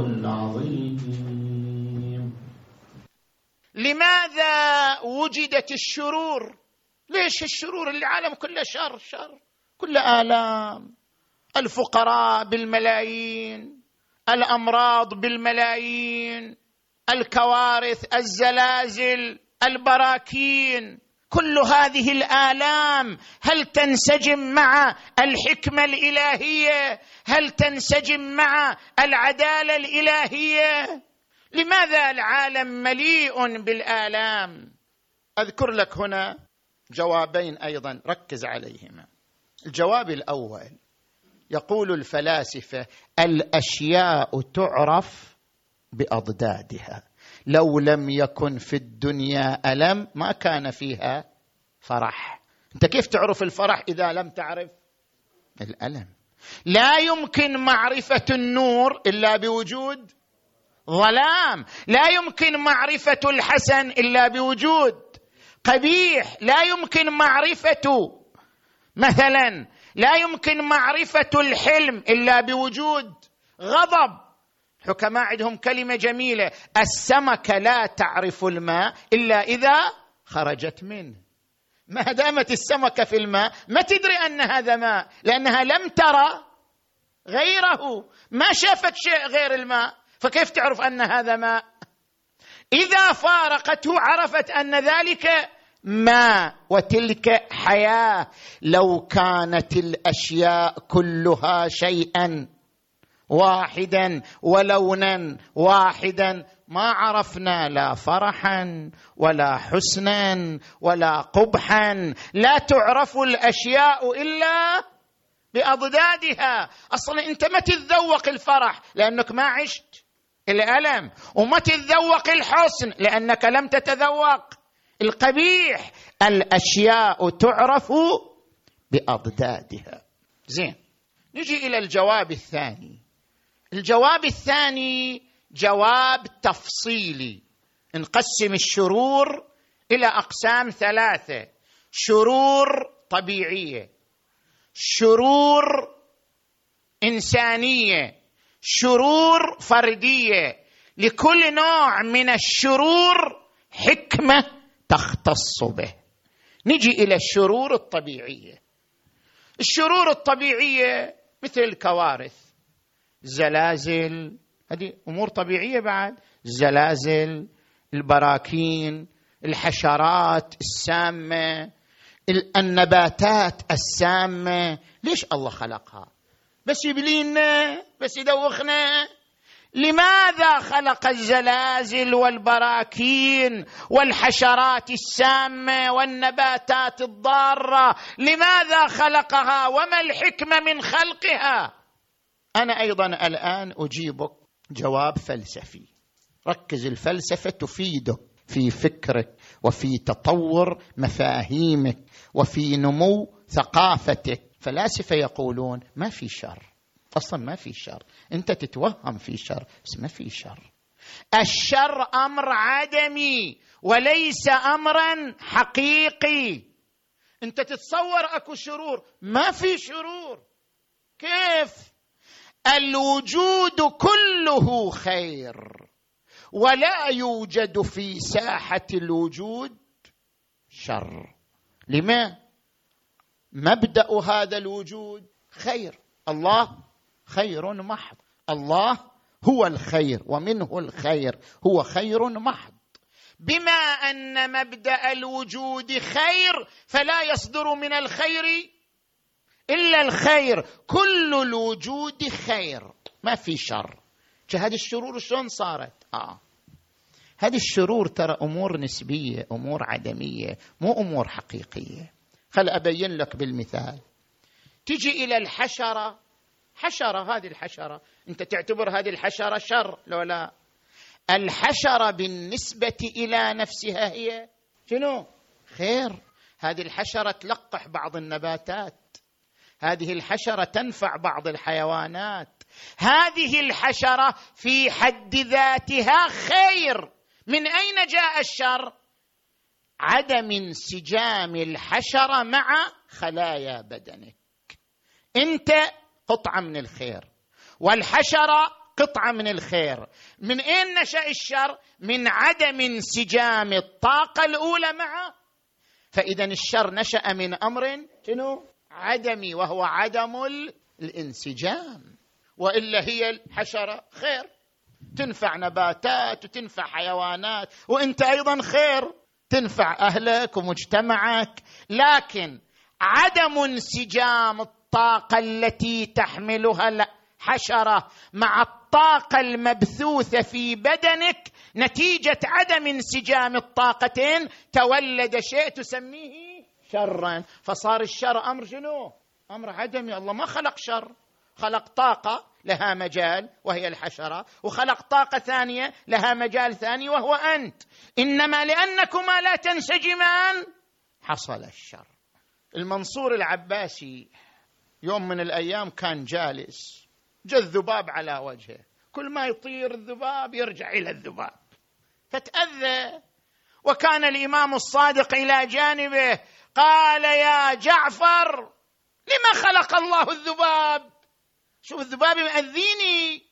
العظيم. لماذا وجدت الشرور؟ ليش الشرور؟ العالم كله شر شر، كله آلام، الفقراء بالملايين، الأمراض بالملايين، الكوارث، الزلازل، البراكين، كل هذه الآلام هل تنسجم مع الحكمة الإلهية؟ هل تنسجم مع العدالة الإلهية؟ لماذا العالم مليء بالآلام؟ أذكر لك هنا جوابين أيضا ركز عليهما. الجواب الأول، يقول الفلاسفة الأشياء تعرف بأضدادها. لو لم يكن في الدنيا ألم ما كان فيها فرح. أنت كيف تعرف الفرح إذا لم تعرف الألم؟ لا يمكن معرفة النور إلا بوجود ظلام، لا يمكن معرفة الحسن إلا بوجود قبيح، لا يمكن معرفة مثلا لا يمكن معرفة الحلم إلا بوجود غضب. حكماء عندهم كلمة جميلة: السمكة لا تعرف الماء إلا إذا خرجت منه. ما دامت السمكة في الماء ما تدري أن هذا ماء، لأنها لم ترى غيره، ما شافت شيء غير الماء، فكيف تعرف أن هذا ماء؟ إذا فارقته عرفت أن ذلك ماء وتلك حياة. لو كانت الأشياء كلها شيئا واحدا ولونا واحدا ما عرفنا لا فرحا ولا حسنا ولا قبحا. لا تعرف الأشياء إلا بأضدادها. أصلا أنت ما تتذوق الفرح لأنك ما عشت الألم، وما تتذوق الحسن لأنك لم تتذوق القبيح. الأشياء تعرف بأضدادها. زين، نجي إلى الجواب الثاني. الجواب الثاني جواب تفصيلي. نقسم الشرور إلى أقسام ثلاثة: شرور طبيعية، شرور إنسانية، شرور فردية. لكل نوع من الشرور حكمة تختص به. نجي إلى الشرور الطبيعية. الشرور الطبيعية مثل الكوارث، زلازل، هذه أمور طبيعية بعد، زلازل، البراكين، الحشرات السامة، النباتات السامة. ليش الله خلقها؟ بس يبلينا، بس يدوخنا. لماذا خلق الزلازل والبراكين والحشرات السامة والنباتات الضارة؟ لماذا خلقها؟ وما الحكمة من خلقها؟ أنا أيضا الآن أجيبك جواب فلسفي. ركز، الفلسفة تفيدك في فكرك وفي تطور مفاهيمك وفي نمو ثقافتك. فلاسفة يقولون ما في شر، أصلا ما في شر، أنت تتوهم في شر بس ما في شر. الشر أمر عدمي وليس أمرا حقيقي. أنت تتصور أكو شرور، ما في شرور. كيف؟ الوجود كله خير ولا يوجد في ساحة الوجود شر. لما؟ مبدأ هذا الوجود خير. الله خير محض، الله هو الخير ومنه الخير، هو خير محض. بما أن مبدأ الوجود خير فلا يصدر من الخير إلا الخير، كل الوجود خير، ما في شر. هذه الشرور شلون صارت؟ آه هذه الشرور ترى أمور نسبية، أمور عدمية، مو أمور حقيقية. خل أبين لك بالمثال. تجي إلى الحشرة، حشرة، هذه الحشرة أنت تعتبر هذه الحشرة شر لو لا؟ الحشرة بالنسبة إلى نفسها هي شنو؟ خير. هذه الحشرة تلقح بعض النباتات، هذه الحشرة تنفع بعض الحيوانات، هذه الحشرة في حد ذاتها خير. من أين جاء الشر؟ عدم انسجام الحشرة مع خلايا بدنك. أنت قطعة من الخير والحشرة قطعة من الخير. من أين نشأ الشر؟ من عدم انسجام الطاقة الأولى مع، فإذا الشر نشأ من أمر شنو؟ عدمي، وهو عدم الانسجام. وإلا هي الحشرة خير، تنفع نباتات وتنفع حيوانات، وأنت أيضا خير، تنفع أهلك ومجتمعك. لكن عدم انسجام الطاقة التي تحملها الحشرة مع الطاقة المبثوثة في بدنك، نتيجة عدم انسجام الطاقتين تولد شيء تسميه شرا. فصار الشر أمر شنو؟ أمر عدمي. الله ما خلق شر، خلق طاقة لها مجال وهي الحشرة، وخلق طاقة ثانية لها مجال ثاني وهو أنت. إنما لأنكما لا تنسجمان حصل الشر. المنصور العباسي يوم من الأيام كان جالس، جاء الذباب على وجهه، كل ما يطير الذباب يرجع إلى الذباب، فتأذى. وكان الإمام الصادق إلى جانبه، قال: يا جعفر، لما خلق الله الذباب؟ شوف الذباب مأذيني.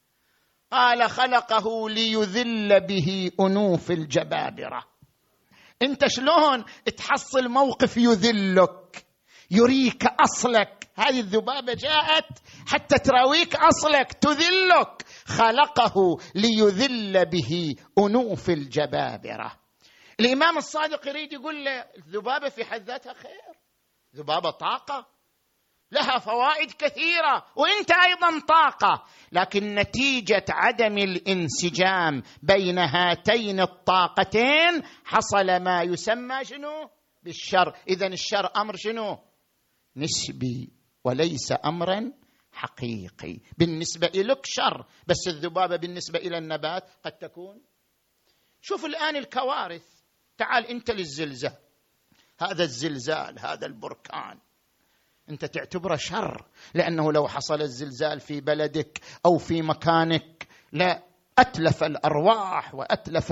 قال: خلقه ليذل به أنوف الجبابرة. انت شلون تحصل موقف يذلك، يريك أصلك؟ هذه الذبابة جاءت حتى تراويك أصلك، تذلك. خلقه ليذل به أنوف الجبابرة. الإمام الصادق يريد يقول له الذبابة في حد ذاتها خير، ذبابة طاقة لها فوائد كثيرة، وانت ايضا طاقة، لكن نتيجة عدم الانسجام بين هاتين الطاقتين حصل ما يسمى شنو؟ بالشر. اذن الشر امر شنو؟ نسبي وليس امرا حقيقي. بالنسبة لك شر، بس الذبابة بالنسبة الى النبات قد تكون. شوف الان الكوارث، تعال انت للزلزال، هذا الزلزال، هذا البركان، أنت تعتبره شر، لأنه لو حصل الزلزال في بلدك أو في مكانك لا أتلف الأرواح وأتلف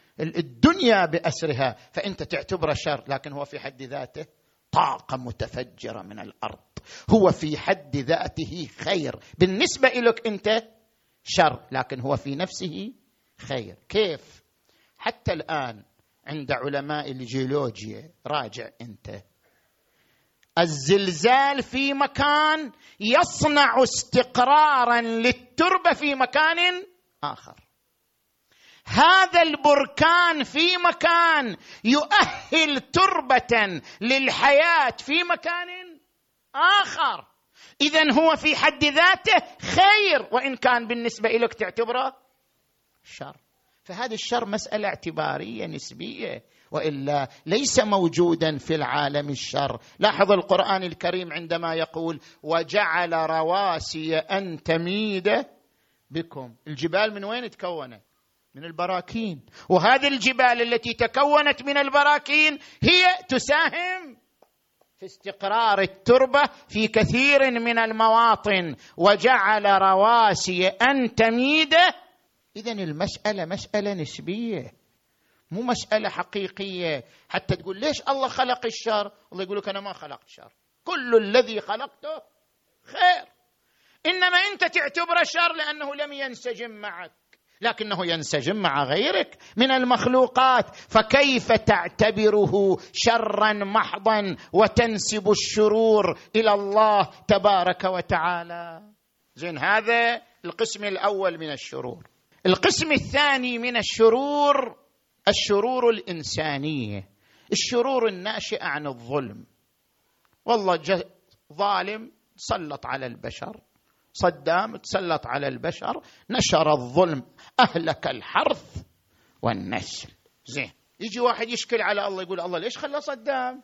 الدنيا بأسرها، فأنت تعتبره شر. لكن هو في حد ذاته طاقة متفجرة من الأرض، هو في حد ذاته خير. بالنسبة لك أنت شر، لكن هو في نفسه خير. كيف؟ حتى الآن عند علماء الجيولوجيا، راجع أنت، الزلزال في مكان يصنع استقرارا للتربة في مكان آخر، هذا البركان في مكان يؤهل تربة للحياة في مكان آخر. إذن هو في حد ذاته خير، وإن كان بالنسبة إليك تعتبره شر. فهذا الشر مسألة اعتبارية نسبية، وإلا ليس موجودا في العالم الشر. لاحظ القرآن الكريم عندما يقول: وجعل رواسي أن تميد بكم. الجبال من وين تكونت؟ من البراكين، وهذه الجبال التي تكونت من البراكين هي تساهم في استقرار التربة في كثير من المواطن. وجعل رواسي أن تميد. إذن المسألة مسألة نسبية، مو مسألة حقيقية. حتى تقول ليش الله خلق الشر؟ الله يقول لك أنا ما خلقت شر، كل الذي خلقته خير. إنما أنت تعتبره شر لأنه لم ينسجم معك، لكنه ينسجم مع غيرك من المخلوقات، فكيف تعتبره شرا محضا وتنسب الشرور إلى الله تبارك وتعالى؟ زين، هذا القسم الأول من الشرور. القسم الثاني من الشرور الشرور الإنسانية، الشرور الناشئة عن الظلم. والله ظالم تسلط على البشر، صدام تسلط على البشر، نشر الظلم، أهلك الحرث والنسل. زين، يجي واحد يشكل على الله، يقول الله ليش خلى صدام؟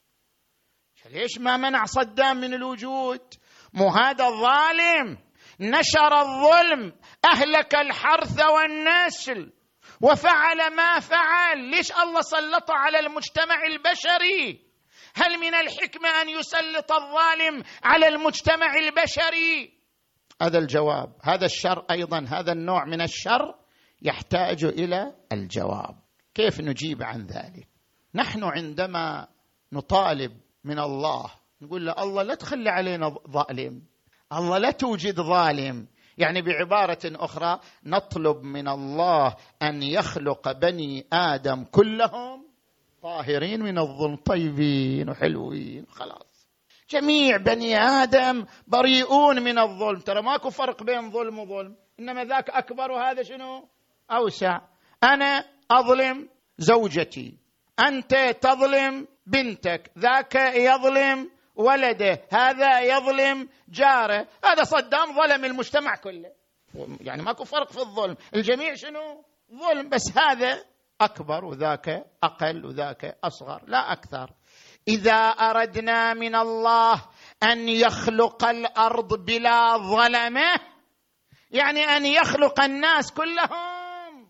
ليش ما منع صدام من الوجود؟ مو هذا الظالم نشر الظلم، أهلك الحرث والنسل، وفعل ما فعل، ليش الله سلط على المجتمع البشري؟ هل من الحكمة أن يسلط الظالم على المجتمع البشري؟ هذا الجواب. هذا الشر أيضا، هذا النوع من الشر يحتاج إلى الجواب. كيف نجيب عن ذلك؟ نحن عندما نطالب من الله نقول له الله لا تخلي علينا ظالم، الله لا توجد ظالم، يعني بعبارة أخرى نطلب من الله أن يخلق بني آدم كلهم طاهرين من الظلم، طيبين وحلوين، خلاص جميع بني آدم بريئون من الظلم. ترى ماكو فرق بين ظلم وظلم، إنما ذاك أكبر وهذا شنو أوسع. أنا أظلم زوجتي، أنت تظلم بنتك، ذاك يظلم ولده، هذا يظلم جاره. هذا صدام ظلم المجتمع كله، يعني ماكو فرق في الظلم، الجميع شنو ظلم، بس هذا أكبر وذاك أقل وذاك أصغر، لا أكثر. إذا أردنا من الله أن يخلق الأرض بلا ظلمة، يعني أن يخلق الناس كلهم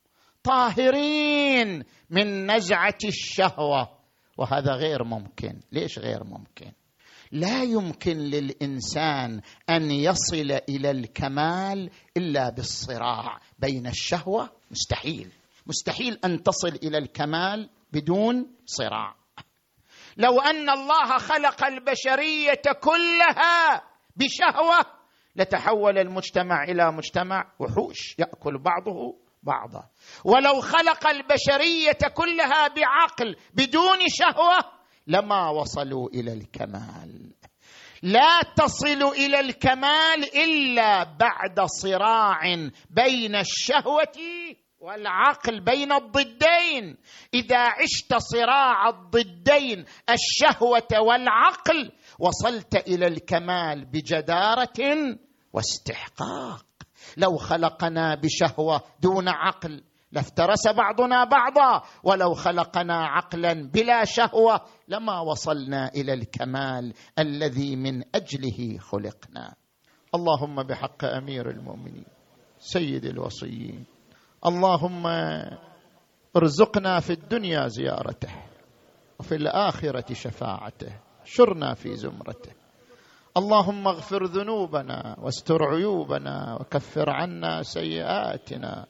طاهرين من نزعة الشهوة، وهذا غير ممكن. ليش غير ممكن؟ لا يمكن للإنسان أن يصل إلى الكمال إلا بالصراع بين الشهوة، مستحيل مستحيل أن تصل إلى الكمال بدون صراع. لو أن الله خلق البشرية كلها بشهوة لتحول المجتمع إلى مجتمع وحوش يأكل بعضه بعضا، ولو خلق البشرية كلها بعقل بدون شهوة لما وصلوا إلى الكمال. لا تصل إلى الكمال إلا بعد صراع بين الشهوة والعقل، بين الضدين. إذا عشت صراع الضدين الشهوة والعقل وصلت إلى الكمال بجدارة واستحقاق. لو خلقنا بشهوة دون عقل لافترس بعضنا بعضا، ولو خلقنا عقلا بلا شهوة لما وصلنا إلى الكمال الذي من أجله خلقنا. اللهم بحق أمير المؤمنين سيد الوصيين، اللهم ارزقنا في الدنيا زيارته وفي الآخرة شفاعته، شرنا في زمرته. اللهم اغفر ذنوبنا واستر عيوبنا وكفر عنا سيئاتنا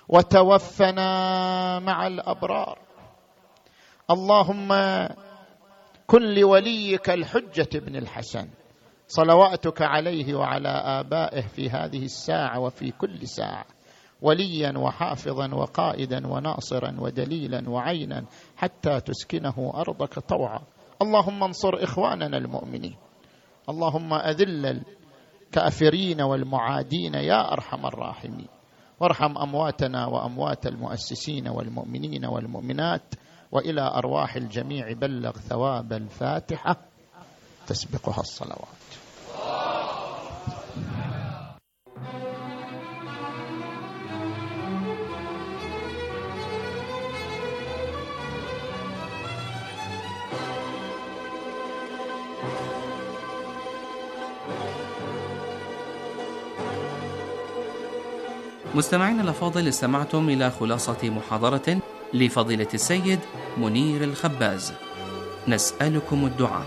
وتوفنا مع الأبرار. اللهم كن لوليك الحجة بن الحسن صلواتك عليه وعلى آبائه في هذه الساعة وفي كل ساعة وليا وحافظا وقائدا وناصرا ودليلا وعينا حتى تسكنه أرضك طوعا. اللهم انصر إخواننا المؤمنين، اللهم أذل الكافرين والمعادين يا أرحم الراحمين، وارحم أمواتنا وأموات المؤسسين والمؤمنين والمؤمنات، وإلى أرواح الجميع بلغ ثواب الفاتحة تسبقها الصلوات. مستمعين الأفاضل، استمعتم إلى خلاصة محاضرة لفضيلة السيد منير الخباز. نسألكم الدعاء.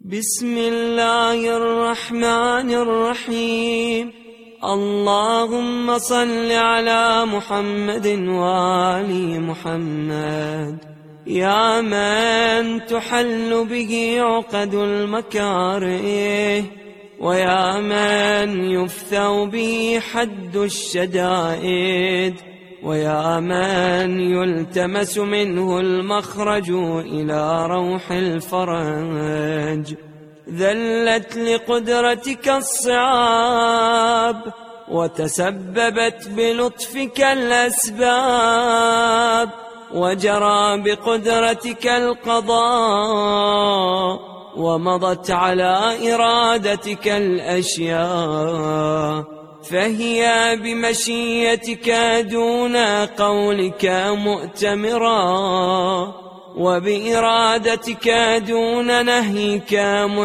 بسم الله الرحمن الرحيم. اللهم صل على محمد وآل محمد. يا من تحل به عقد المكاره، ويا من يفثو به حد الشدائد، ويا من يلتمس منه المخرج إلى روح الفرج. ذلت لقدرتك الصعاب، وتسببت بلطفك الأسباب، وجرى بقدرتك القضاء، ومضت على إرادتك الأشياء، فهي بمشيتك دون قولك مؤتمرا، وبإرادتك دون نهيك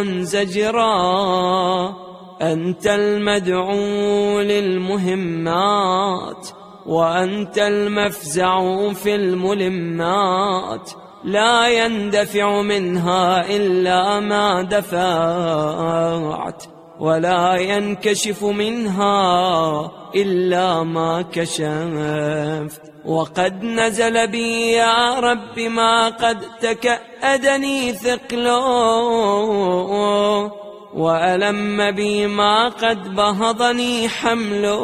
منزجرا. أنت المدعو للمهمات، وأنت المفزع في الملمات، لا يندفع منها إلا ما دفعت، ولا ينكشف منها إلا ما كشفت. وقد نزل بي يا رب ما قد تكأدني ثقله، وألم بي ما قد بهضني حمله،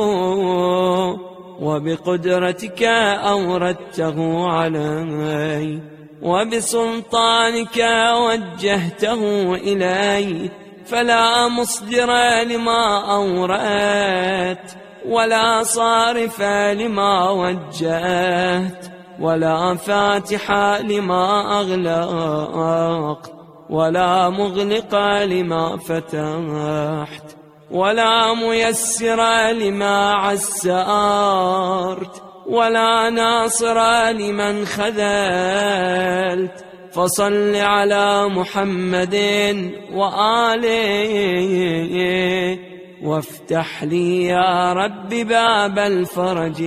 وبقدرتك أوردته علي، وبسلطانك وجهته إلي، فلا مصدر لما أوردت، ولا صارف لما وجهت، ولا فاتح لما أغلقت، ولا مغلق لما فتحت، ولا ميسر لما عسرت، ولا ناصر لمن خذلت. فصل على محمد وآله، وافتح لي يا رب باب الفرج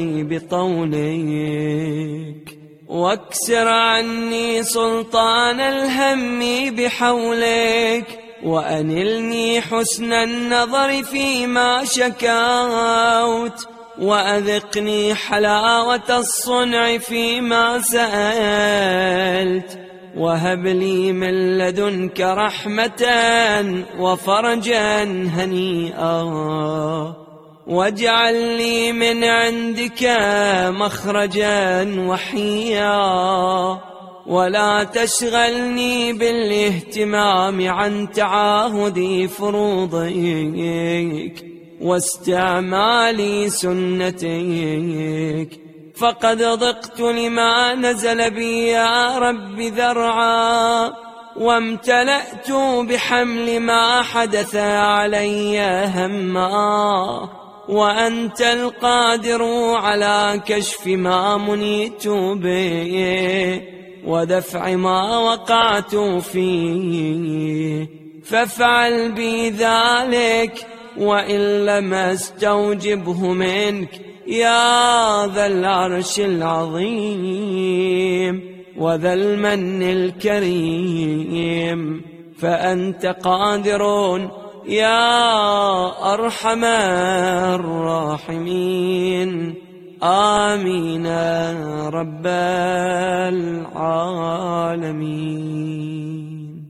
بطولك، واكسر عني سلطان الهم بحولك، وأنلني حسن النظر فيما شكوت، وأذقني حلاوة الصنع فيما سألت، وهب لي من لدنك رحمة وفرجا هنيئا، واجعل لي من عندك مخرجا وحيا، ولا تشغلني بالاهتمام عن تعاهد فروضك واستعمال سنتك، فقد ضقت لما نزل بي يا رب ذرعا، وامتلأت بحمل ما حدث علي هما، وأنت القادر على كشف ما منيت به، ودفع ما وقعت فيه، فافعل بي ذلك، وإن لم استوجبه منك يا ذا العرش العظيم وذا المن الكريم، فأنت قادر يا أرحم الراحمين. آمين رب العالمين.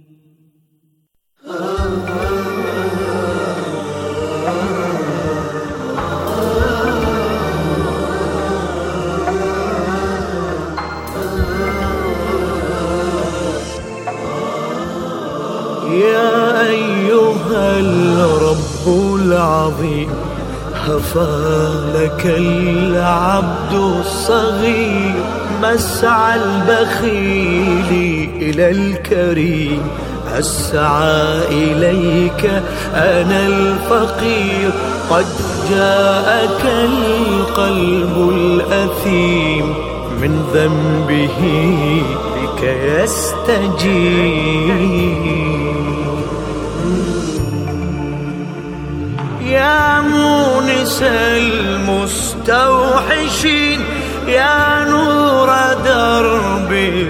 يا أيها الرب العظيم، هفى لك العبد الصغير، مسعى البخيل إلى الكريم، أسعى إليك أنا الفقير، قد جاءك القلب الأثيم، من ذنبه بك يستجيب. يا مونس المستوحشين، يا نور درب